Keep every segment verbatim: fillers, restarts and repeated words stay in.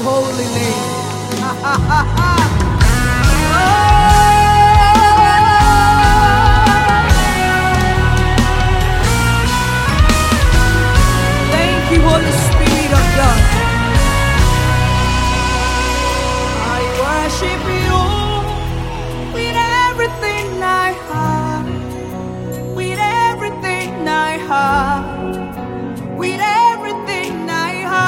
holy name. Thank you, Holy Spirit of God. I worship you with everything I have, with everything I have, with everything I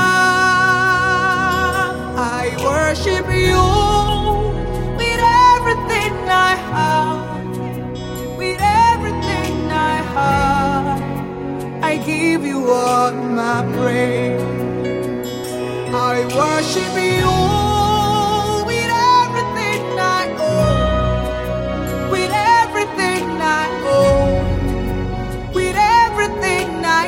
have. I worship you with everything I have, with everything I have. I give you all my praise. I worship you with everything I own, with everything I own, with everything I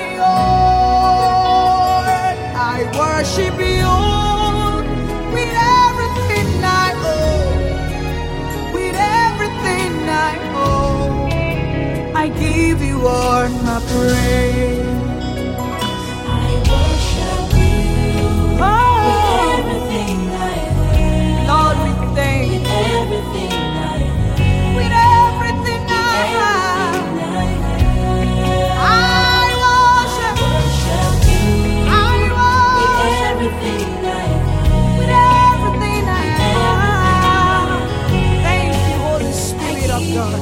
own. I worship you with everything I own, with everything I own. I give you all my praise. I worship you with everything I have. Lord, we thank you. With everything I have. With everything I have, I worship, Worship you I with worship, everything I with have. everything I have. Thank you, Holy Spirit of God.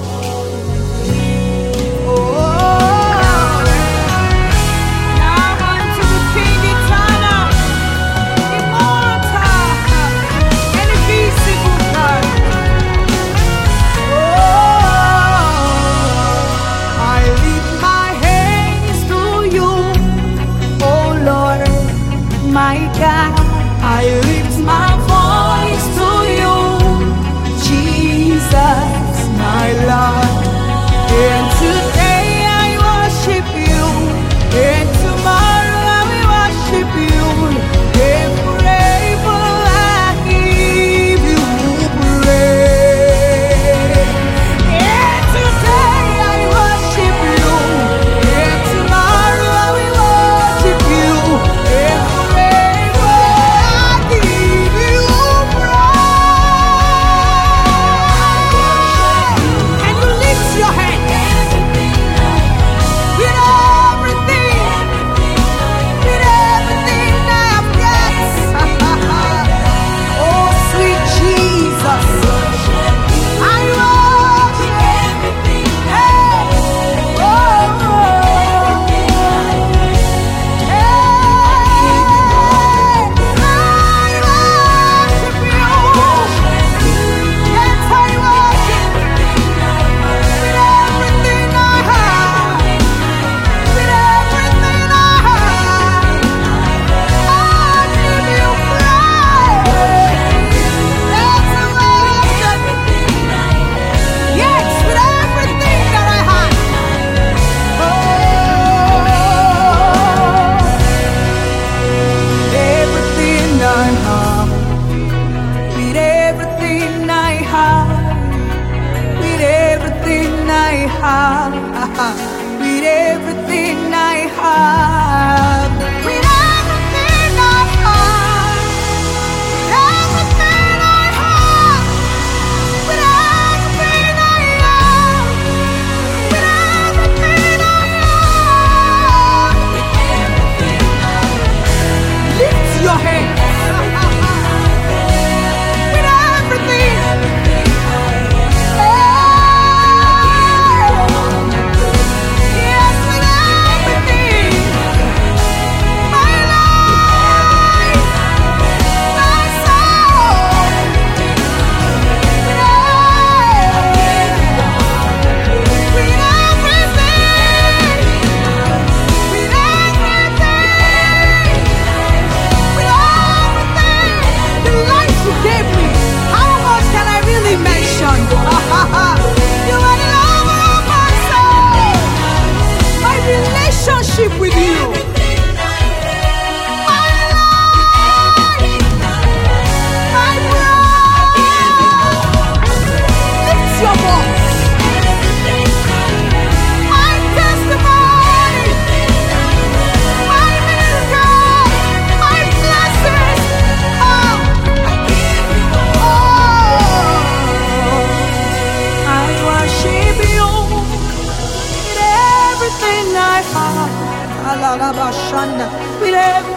Oh, now unto the King eternal, immortal, and invisible God. I lift my hands to you, oh Lord, my God. I lift my voice to you, Jesus, my Lord. And today I worship you, and tomorrow I will worship you, and forever I give you praise. And today I worship you, and tomorrow I will worship you, and forever I give you praise. Can you lift your hand with everything, with everything I've got? Oh, sweet Jesus, I worship. Hey, oh, yes, with everything that I have. Everything I have, with everything I have, with everything I have, with everything I have, with everything I have, everything I have, with everything I have, with everything I have. Lift your hands. With everything. Yes, with everything. stand with every